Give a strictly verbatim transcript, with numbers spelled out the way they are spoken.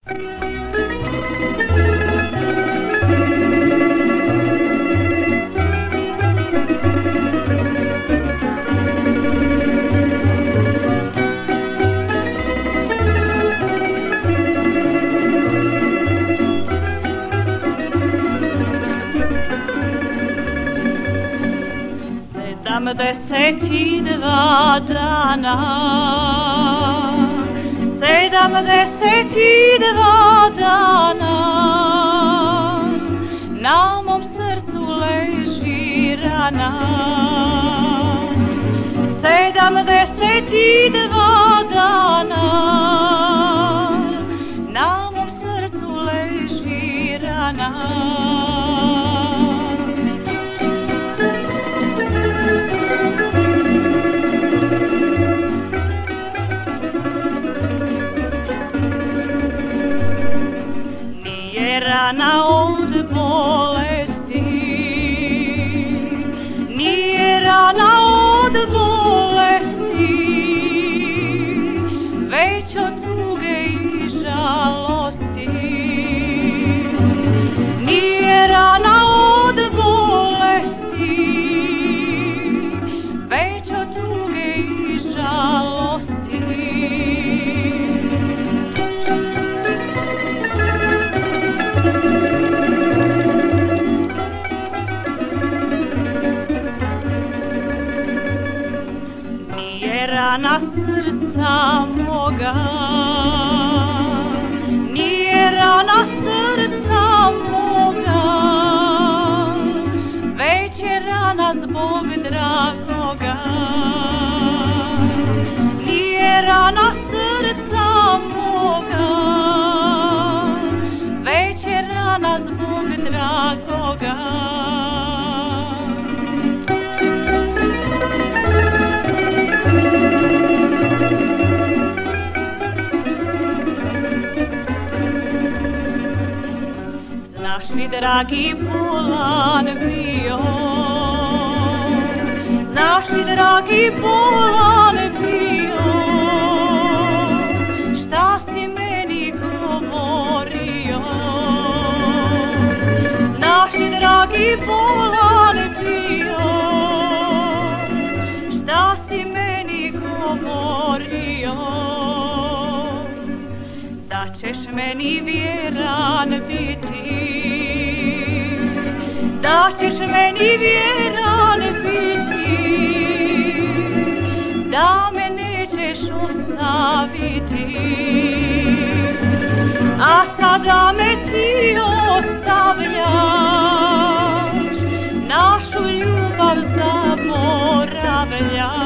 Sedamdeset i dva dana, sedamdeset i dva dana, na mom srcu leži rana. Sedamdeset i dva dana, na mom srcu leži rana. Rana od bolesti, nije rana od bolesti, već od tuge i žalosti. Nije rana od bolesti, već od tuge i žalosti. Rana srca moga, nije rana srca moga, već je rana zbog dragoga. Nije rana srca moga, već je rana zbog dragoga. Znaš li, dragi, bolan bio, znaš li, dragi, bolan bio, šta si meni govorio? Znaš li, dragi, bolan bio, šta si meni govorio? Da ćeš meni vjeran biti, da ćeš meni vjeran biti, da me nećeš ostaviti. A sada me ti ostavljaš, našu ljubav zaboravljaš.